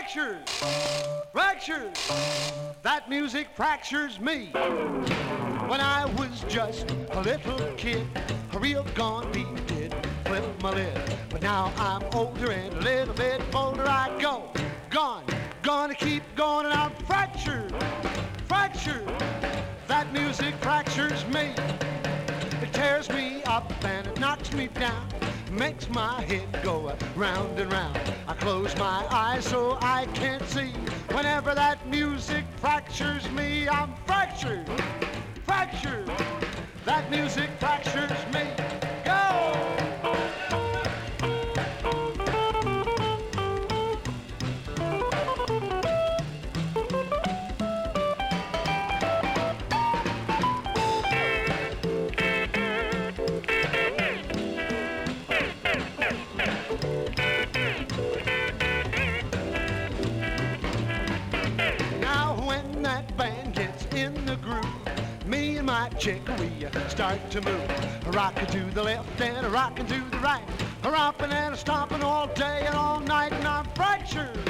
Fractures, fractures, that music fractures me. When I was just a little kid, a real gone beat did flip my lid. But now I'm older and a little bit bolder, I go, gone, gonna keep going, and I'm fractured, fractured, that music fractures me. It tears me up and it knocks me down, makes my head go round and round. I close my eyes so I can't see. Whenever that music fractures me, I'm fractured, fractured, that music fractures me. Go! My chick, we start to move, rockin' to the left and rockin' to the right, a rompin' and a stompin' all day and all night, and I'm fractured,